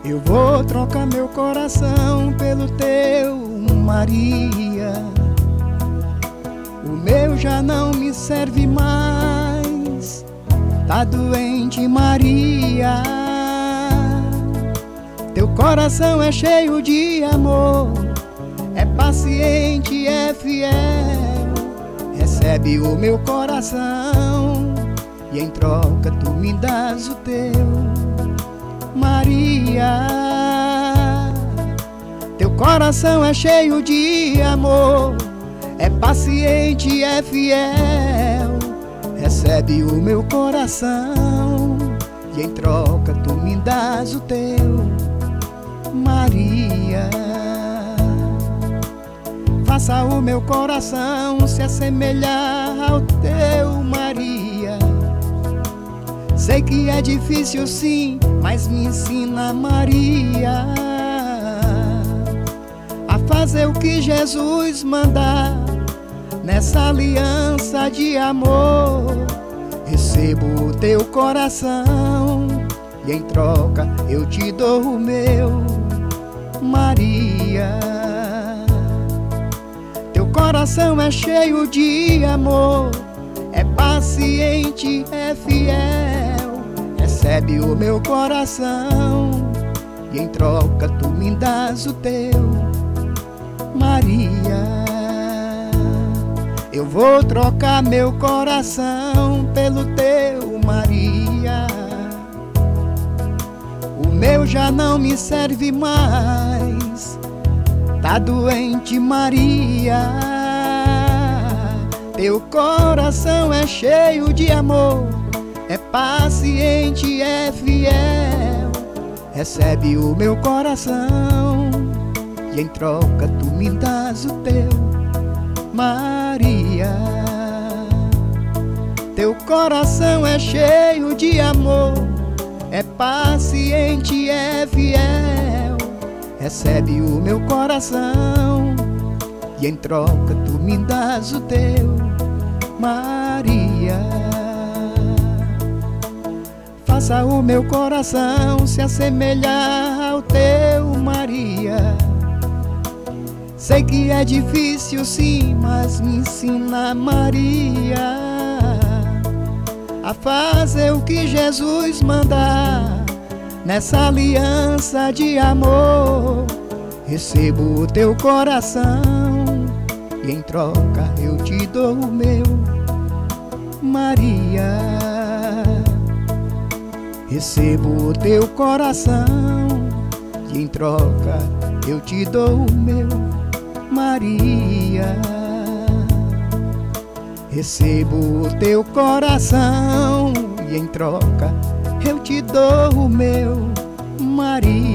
Eu vou trocar meu coração pelo teu, Maria. O meu já não me serve mais, tá doente, Maria. Teu coração é cheio de amor, é paciente, é fiel. Recebe o meu coração e em troca tu me dás o teu, Maria. Teu coração é cheio de amor, é paciente, é fiel. Recebe o meu coração e em troca tu me dás o teu, Maria. Faça o meu coração se assemelhar ao teu, Maria. Sei que é difícil sim, mas me ensina, Maria, a fazer o que Jesus mandar. Nessa aliança de amor, recebo o teu coração e em troca eu te dou o meu, Maria. Teu coração é cheio de amor, é paciente, é fiel. Recebe o meu coração e em troca tu me dás o teu, Maria. Eu vou trocar meu coração pelo teu, Maria. O meu já não me serve mais, tá doente, Maria. Teu coração é cheio de amor, é paciente, é fiel. Recebe o meu coração e em troca tu me dás o teu, Maria. Teu coração é cheio de amor, é paciente, é fiel. Recebe o meu coração e em troca tu me dás o teu, Maria. Faça o meu coração se assemelhar ao teu, Maria. Sei que é difícil sim, mas me ensina, Maria, a fazer o que Jesus mandar. Nessa aliança de amor, recebo o teu coração e em troca eu te dou o meu, Maria. Recebo o teu coração e em troca eu te dou o meu, Maria. Recebo o teu coração e em troca eu te dou o meu, Maria.